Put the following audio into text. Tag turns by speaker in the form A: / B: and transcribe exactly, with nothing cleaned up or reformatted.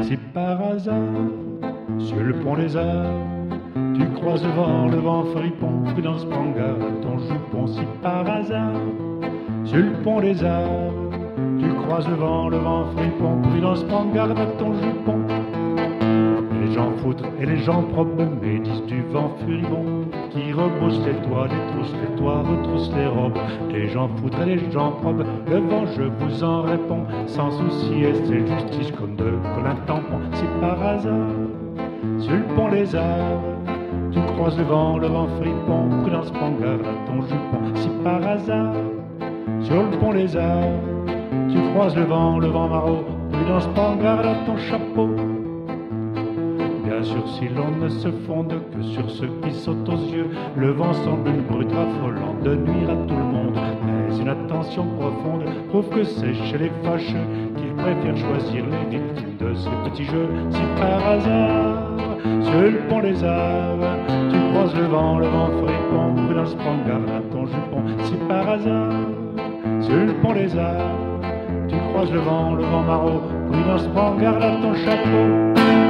A: Si par hasard, sur le pont des Arts, tu croises le vent, le vent fripon, prudence, prends garde à ton jupon. Si par hasard, sur le pont des Arts, tu croises le vent, le vent fripon, prudence, prends garde à ton jupon. Les gens foutres et les gens propres médisent du vent furibond qui rebrousse les toits, détrousse les toits, retrousse les robes. Les gens foutres et les gens propres, le vent je vous en réponds, sans souci et c'est justice comme de Colin tampon. Si par hasard, sur le pont des Arts, tu croises le vent, le vent fripon, prudence, prends garde à ton jupon. Si par hasard, sur le pont des Arts, tu croises le vent, le vent maraud, prudence, prends garde à ton chapeau. Bien sûr, si l'on ne se fonde que sur ceux qui sautent aux yeux, le vent semble une brute affolant de nuire à tout le monde. Mais une attention profonde prouve que c'est chez les fâcheux qu'ils préfèrent choisir les victimes de ces petits jeux. Si par hasard, sur le pont des Arts, tu croises le vent, le vent fripon, prudence, prends garde à ton jupon. Si par hasard, sur le pont des Arts, tu croises le vent, le vent maraud, prudence, prends garde à ton chapeau.